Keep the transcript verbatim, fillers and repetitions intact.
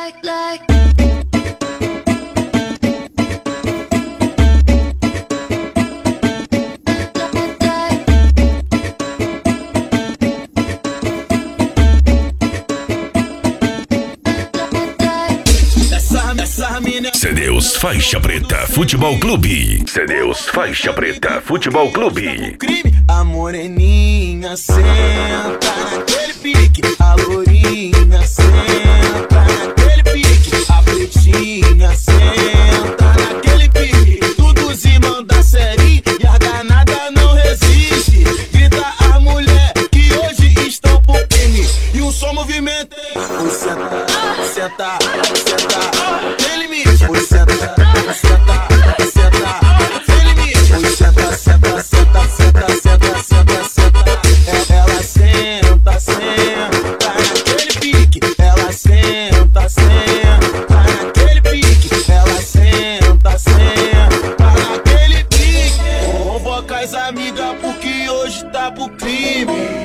like, like. Cedeus Faixa Preta Futebol Clube. Cedeus Faixa Preta Futebol Clube. A moreninha senta naquele pique, a lourinha senta naquele pique, a pretinha senta naquele pique. Todos irmãos da série e a danada não resiste. Grita a mulher que hoje estão por crime e um só movimento. Senta, senta, senta, tem limite. Senta, senta, senta, tem limite. Senta, senta, senta, senta, senta, senta, senta. Ela senta, senta naquele pique. Ela senta, senta naquele pique. Ela senta, senta naquele pique. Convoca as amigas porque hoje tá pro crime.